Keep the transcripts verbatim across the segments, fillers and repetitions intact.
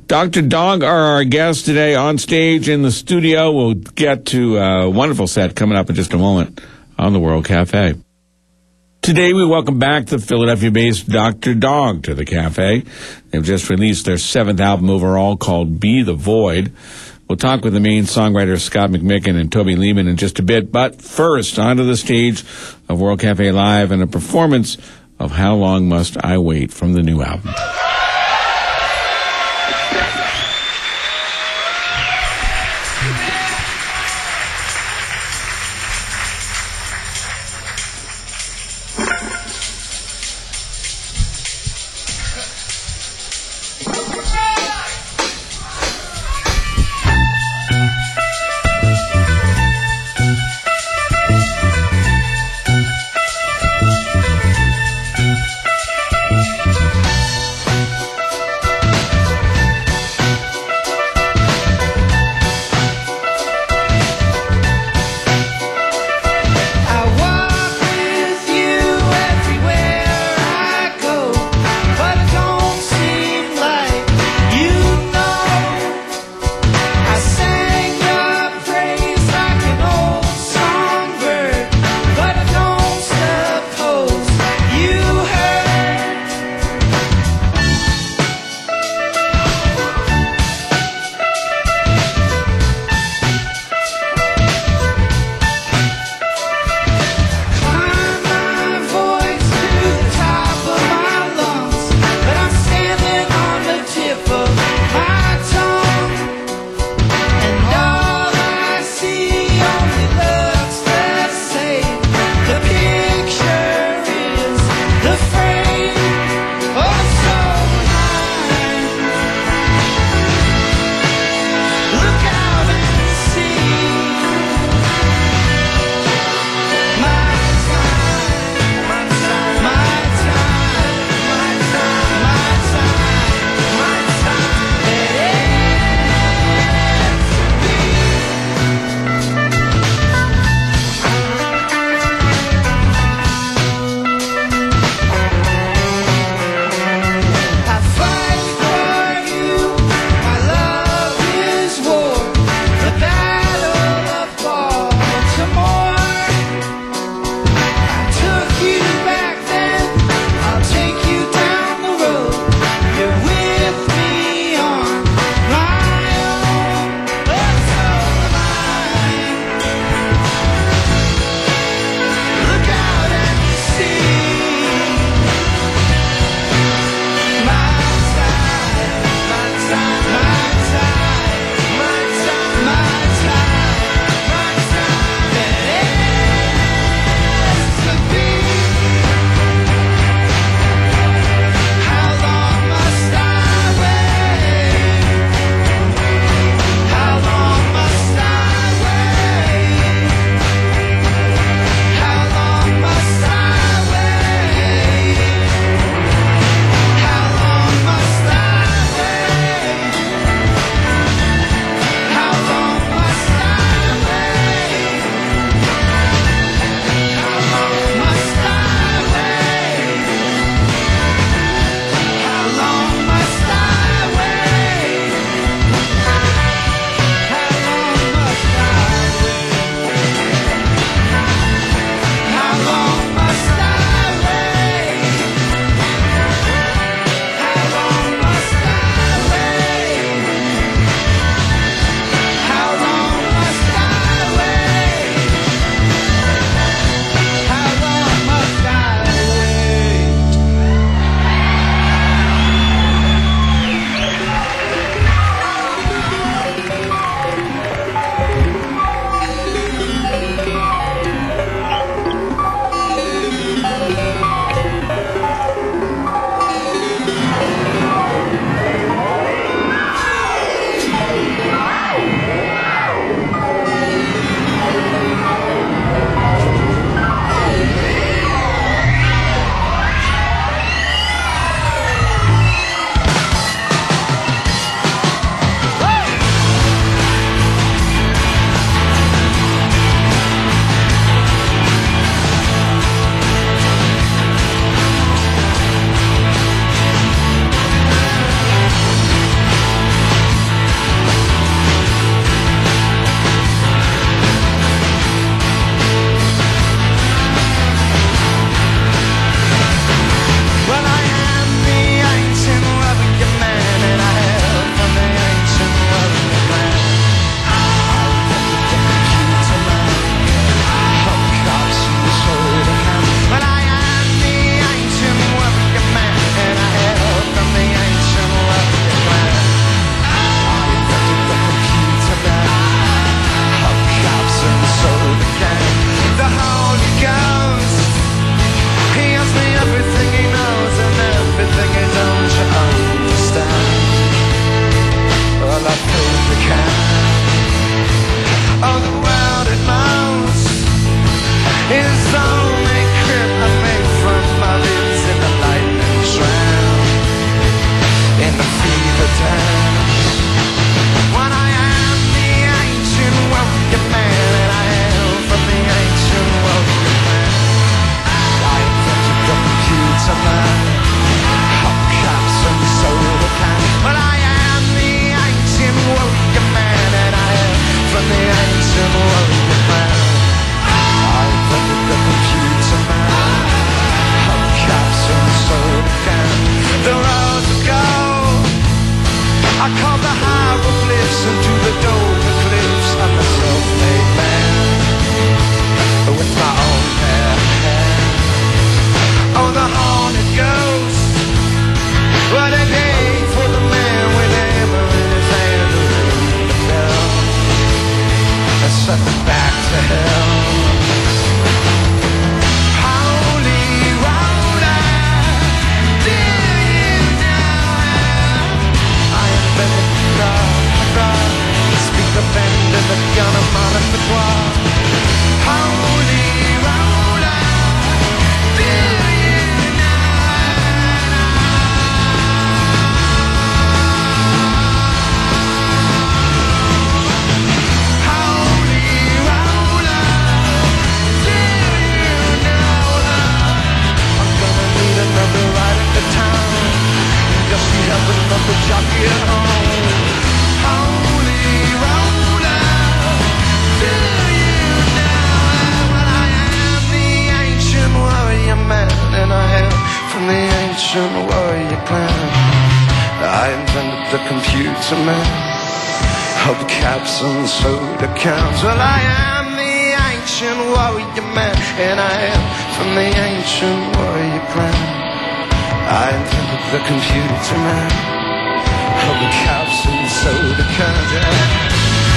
Doctor Dog are our guests today on stage in the studio. We'll get to a wonderful set coming up in just a moment on the World Cafe. Today we welcome back the Philadelphia-based Doctor Dog to the Cafe. They've just released their seventh album overall called Be the Void. We'll talk with the main songwriters Scott McMicken and Toby Lehman in just a bit. But first, onto the stage of World Cafe Live and a performance of How Long Must I Wait from the new album. I call the hieroglyphs into the Dover cliffs. I'm a self-made man with my own pair of hands. Oh, the haunted ghost. What a day for the man with a hammer in his hand to ring the bell and send us back to hell. Holy roller, do you know I invented the crowd, the crowd, the speaker bend and the gun of my repertoire. Holy roller, do you know? Another jockey at home. Holy roller, do you know? Well, I am the ancient warrior man, and I hail from the ancient warrior clan. I invented the computer man of caps and soda cans. Well, I am the ancient warrior man, and I hail from the ancient warrior clan. I invented the computer man of the caps and soda cans, yeah.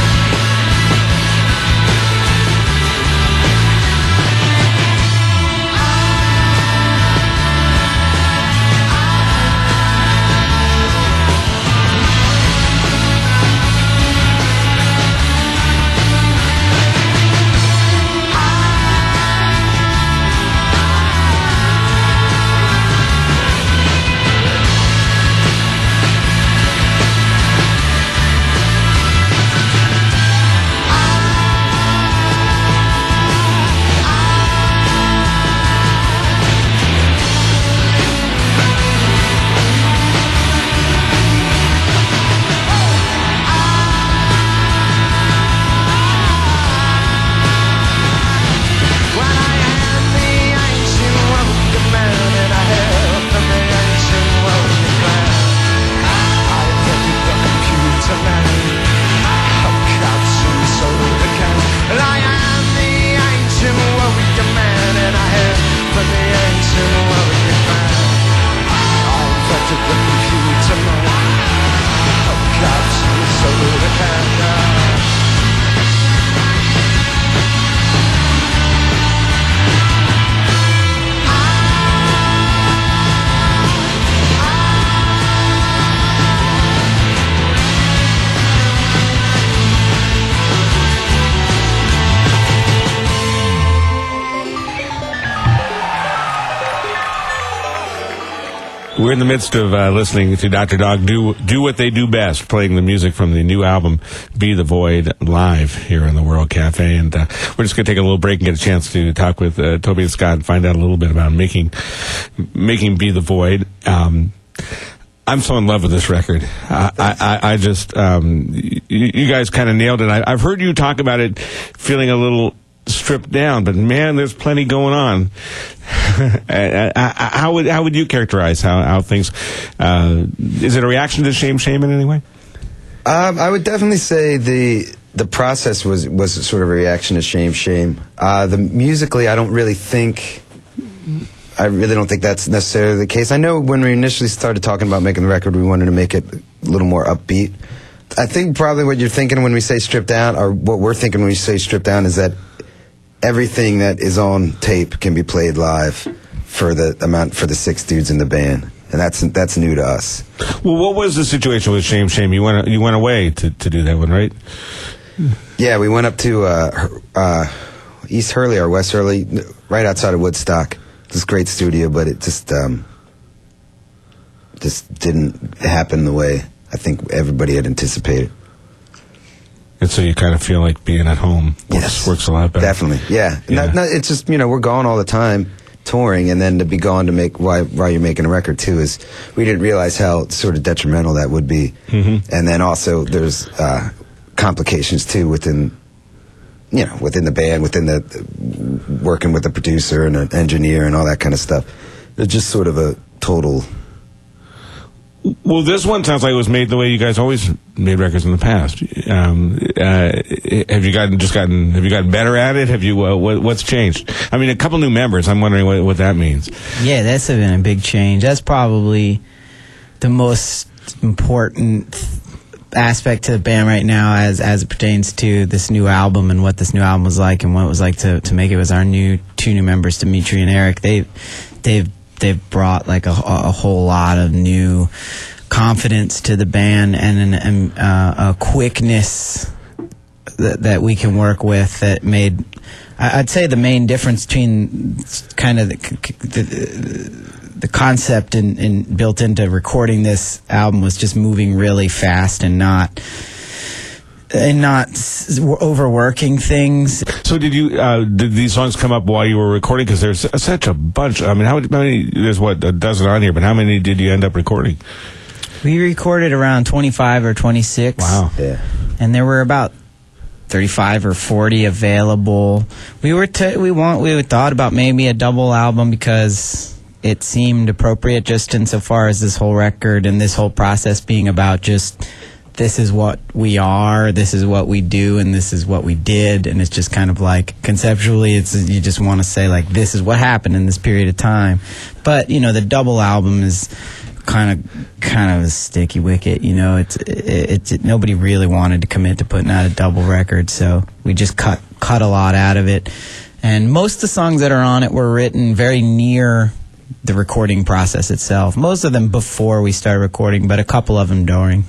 We're in the midst of uh, listening to Doctor Dog do do what they do best, playing the music from the new album, Be the Void, live here in the World Cafe. And uh, we're just going to take a little break and get a chance to talk with uh, Toby and Scott and find out a little bit about making making Be the Void. Um, I'm so in love with this record. I, I, I just, um, you, you guys kind of nailed it. I, I've heard you talk about it feeling a little stripped down, but man, there's plenty going on. how would how would you characterize how, how things, uh, is it a reaction to Shame Shame in any way? Um, I would definitely say the the process was, was sort of a reaction to Shame Shame. Uh, the musically, I don't really think, I really don't think that's necessarily the case. I know when we initially started talking about making the record, we wanted to make it a little more upbeat. I think probably what you're thinking when we say stripped down, or what we're thinking when we say stripped down, is that everything that is on tape can be played live for the amount for the six dudes in the band, and that's that's new to us. Well, what was the situation with Shame Shame? You went you went away to, to do that one, right? Yeah, we went up to uh, uh, East Hurley or West Hurley, right outside of Woodstock. This great studio, but it just um, just didn't happen the way I think everybody had anticipated. And so you kind of feel like being at home works, yes, works a lot better. Definitely, yeah. yeah. Not, not, it's just, you know, we're gone all the time touring, and then to be gone to make, while, while you're making a record too, is, we didn't realize how sort of detrimental that would be. Mm-hmm. And then also there's uh, complications too within, you know, within the band, within the, the working with a producer and an engineer and all that kind of stuff. It's just sort of a total... Well, this one sounds like it was made the way you guys always made records in the past. Um, uh, have you gotten just gotten have you gotten better at it? Have you uh, what, what's changed? I mean, a couple new members. I'm wondering what, what that means. Yeah, that's been a big change. That's probably the most important aspect to the band right now, as as it pertains to this new album and what this new album was like and what it was like to to make it. Was our new two new members, Dimitri and Eric. They they've they've brought like a, a whole lot of new confidence to the band and an, an, uh, a quickness that, that we can work with that made, I'd say, the main difference between kind of the, the, the concept and, and built into recording this album was just moving really fast and not and not s- overworking things. So did you uh, did these songs come up while you were recording? Because there's such a bunch. I mean, how many? There's what, a dozen on here, but how many did you end up recording? We recorded around twenty-five or twenty-six. Wow. Yeah. And there were about thirty-five or forty available. We were t- we want we thought about maybe a double album because it seemed appropriate, just insofar as this whole record and this whole process being about just, this is what we are, this is what we do, and this is what we did. And it's just kind of like, conceptually, it's you just want to say, like, this is what happened in this period of time. But, you know, the double album is kind of kind of a sticky wicket. You know, it's it's it, nobody really wanted to commit to putting out a double record, so we just cut cut a lot out of it. And most of the songs that are on it were written very near the recording process itself. Most of them before we started recording, but a couple of them during.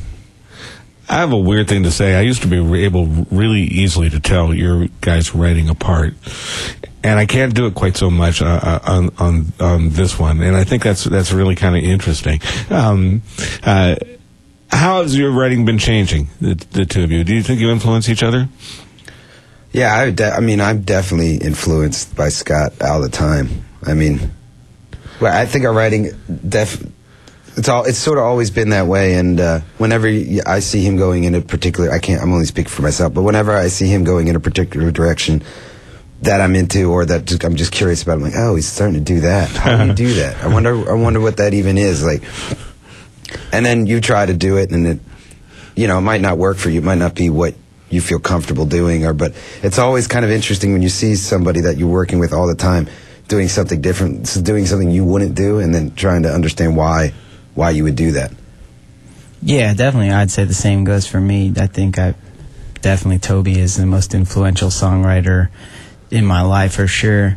I have a weird thing to say. I used to be able really easily to tell your guys writing apart, and I can't do it quite so much uh, on, on on this one. And I think that's that's really kind of interesting. Um, uh, how has your writing been changing, the, the two of you? Do you think you influence each other? Yeah, I, de- I mean, I'm definitely influenced by Scott all the time. I mean, well, I think our writing def. It's all. It's sort of always been that way, and uh, whenever I see him going in a particular, I can't. I'm only speaking for myself, but whenever I see him going in a particular direction that I'm into, or that just, I'm just curious about, I'm like, oh, he's starting to do that. How do you do that? I wonder. I wonder what that even is like. And then you try to do it, and it, you know, it might not work for you. It might not be what you feel comfortable doing, or but it's always kind of interesting when you see somebody that you're working with all the time doing something different, doing something you wouldn't do, and then trying to understand why. why you would do that. Yeah, definitely. I'd say the same goes for me. I think I definitely Toby is the most influential songwriter in my life for sure.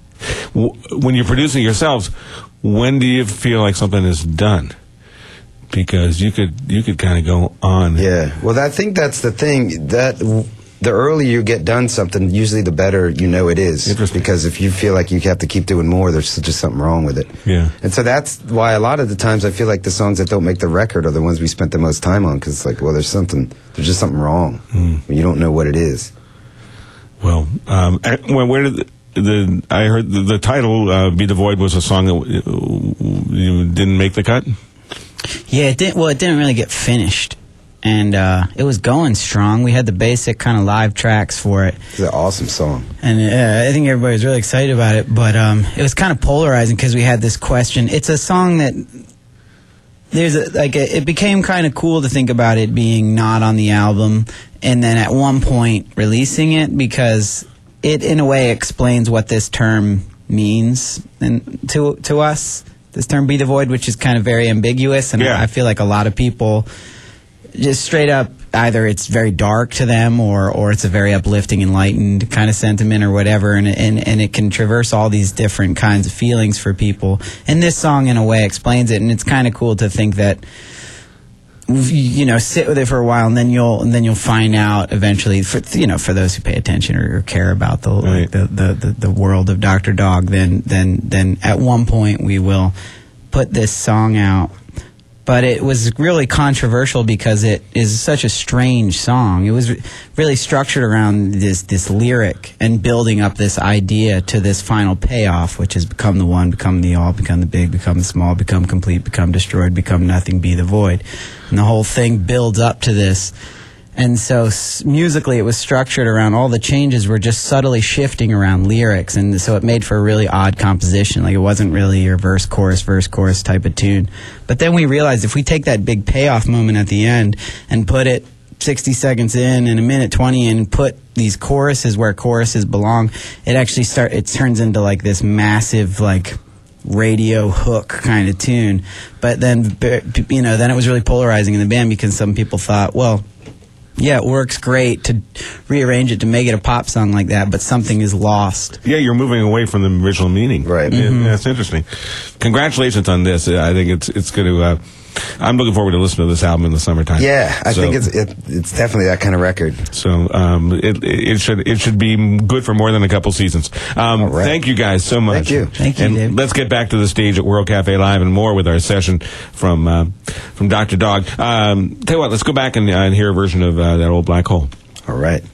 When you're producing yourselves, when do you feel like something is done? Because you could you could kind of go on. Yeah. Well, I think that's the thing, that the earlier you get done something, usually the better you know it is. Because if you feel like you have to keep doing more, there's just something wrong with it. Yeah. And so that's why a lot of the times I feel like the songs that don't make the record are the ones we spent the most time on, because it's like, well, there's something, there's just something wrong. Mm. You don't know what it is. Well, um, well, where did the, the I heard the, the title uh, "Be the Void" was a song that uh, you didn't make the cut? Yeah, it didn't. Well, it didn't really get finished. And uh, it was going strong. We had the basic kind of live tracks for it. It's an awesome song. And uh, I think everybody was really excited about it. But um, it was kind of polarizing because we had this question. It's a song that there's a, like a, it became kind of cool to think about it being not on the album, and then at one point releasing it, because it in a way explains what this term means and to to us. This term "be the void," which is kind of very ambiguous, and yeah. I, I feel like a lot of people just straight up, either it's very dark to them, or or it's a very uplifting, enlightened kind of sentiment, or whatever, and and and it can traverse all these different kinds of feelings for people. And this song, in a way, explains it, and it's kind of cool to think that, you know, sit with it for a while, and then you'll and then you'll find out eventually, for you know, for those who pay attention or, or care about the, right. like the, the the the world of Doctor Dog, then then then at one point we will put this song out. But it was really controversial because it is such a strange song. It was really structured around this this lyric and building up this idea to this final payoff, which has become the one, become the all, become the big, become the small, become complete, become destroyed, become nothing, be the void. And the whole thing builds up to this. And so s- musically, it was structured around all the changes were just subtly shifting around lyrics. And so it made for a really odd composition. Like it wasn't really your verse, chorus, verse, chorus type of tune. But then we realized if we take that big payoff moment at the end and put it sixty seconds in and a minute twenty in and put these choruses where choruses belong, it actually start it turns into like this massive like radio hook kind of tune. But then, you know, then it was really polarizing in the band because some people thought, well, yeah, it works great to rearrange it to make it a pop song like that, but something is lost. Yeah, you're moving away from the original meaning. Right. Yeah, Mm-hmm. that's interesting. Congratulations on this. I think it's it's going to. Uh, I'm looking forward to listening to this album in the summertime. Yeah, I So- think it's it, it's definitely that kind of record. So um, it it should it should be good for more than a couple seasons. Um, All right. Thank you guys so much. Thank you. Thank you, And Dave. let's get back to the stage at World Cafe Live and more with our session from uh, from Doctor Dog. Um, tell you what, let's go back and, uh, and hear a version of uh, that old Black Hole. All right.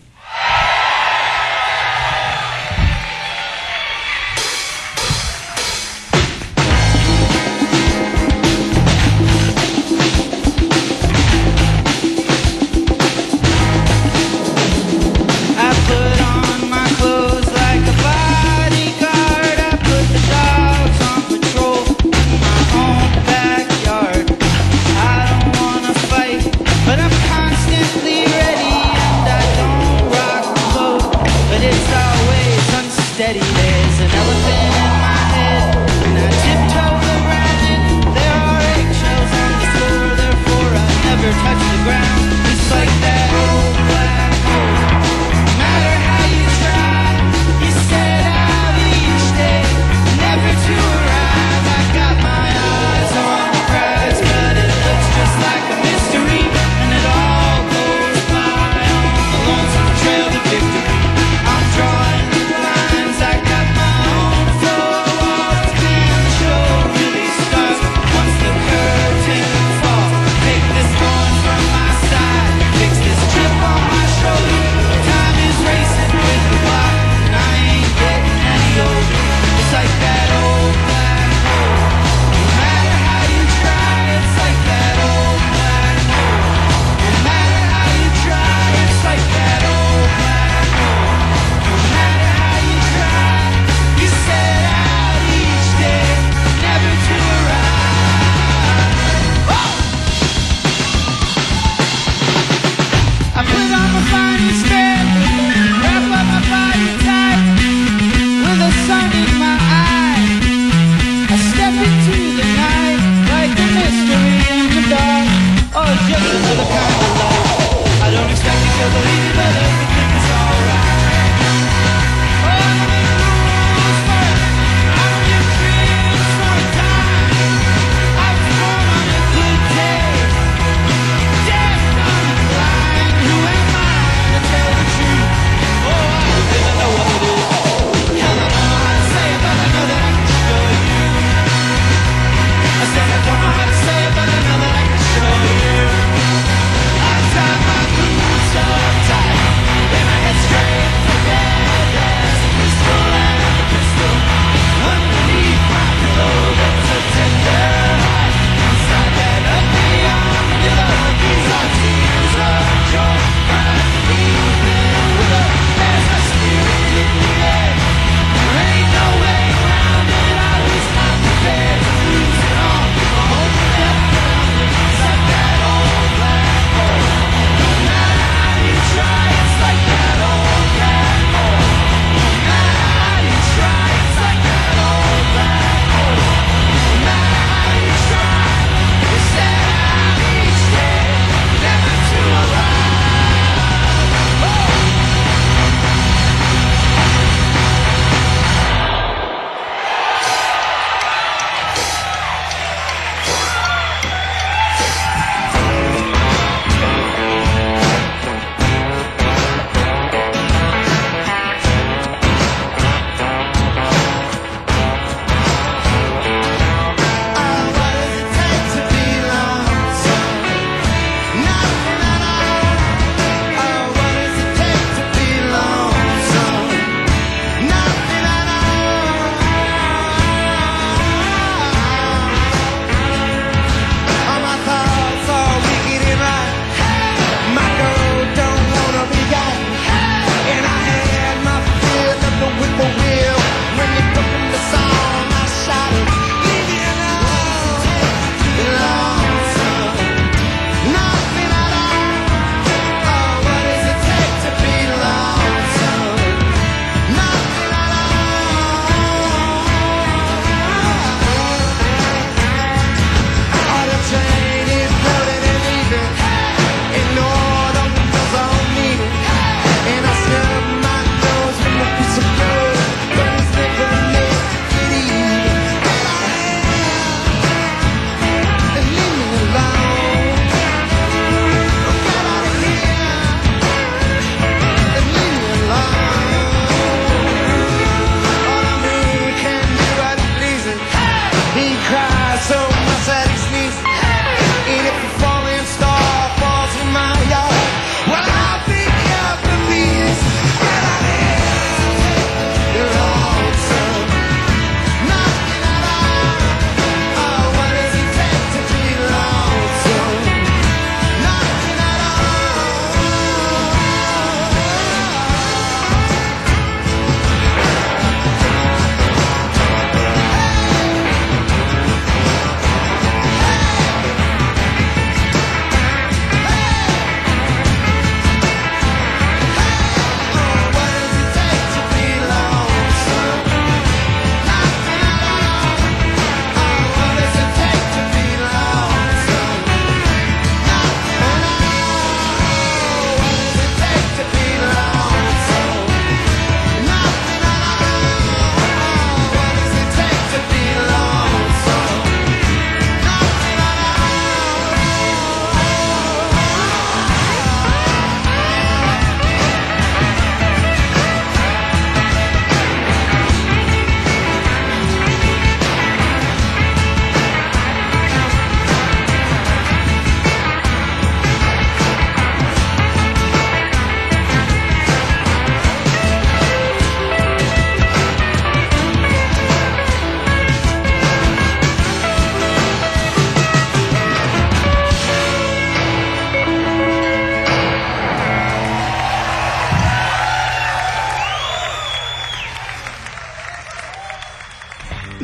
I put on my clothes like a bodyguard. I put the dogs on patrol in my own backyard. I don't wanna fight, but I'm constantly ready, and I don't rock the boat, but it's always unsteady. There's an elephant in my head, and I tiptoe around it. There are eggshells on the floor, therefore I never touch the ground. It's like that old black hole. No matter how you try, you set out each day, never to arrive. I got my eyes on the prize, but it looks just like a mystery, and it all goes by on the lonesome trail to victory. I'm drawing the lines, I got my own four walls, and the show really starts once the curtain falls. Take this thorn from my side, fix this chip on my shoulder. Time is racing with the clock, and I ain't getting any older. It's like that old black hole. No matter how you try, it's like that old black hole. No matter how you try, it's like that old black hole. No matter how you try, you set out each day, never to arrive. I put on my finest bed, wrap up my body tight, with the sun in my eye. I step into the night, like a mystery in the dark, or just another kind of light. I don't expect you to believe it, but everything is alright. Oh, I make rules for it, I don't give kids for a dime. I was born on a good day, deaf, dumb, and blind. Who am I to tell the truth? Oh, I don't really know what it is. Hell, I don't know how to say it, but I know that I can show you. I said I don't know how to say it, but I know that I can show you.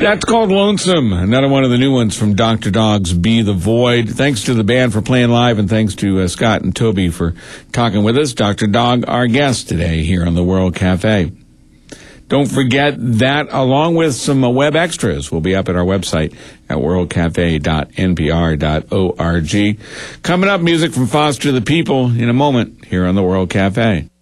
That's called Lonesome. Another one of the new ones from Doctor Dog's Be the Void. Thanks to the band for playing live, and thanks to uh, Scott and Toby for talking with us. Doctor Dog, our guest today here on the World Cafe. Don't forget that, along with some uh, web extras, will be up at our website at world cafe dot n p r dot org. Coming up, music from Foster the People in a moment here on the World Cafe.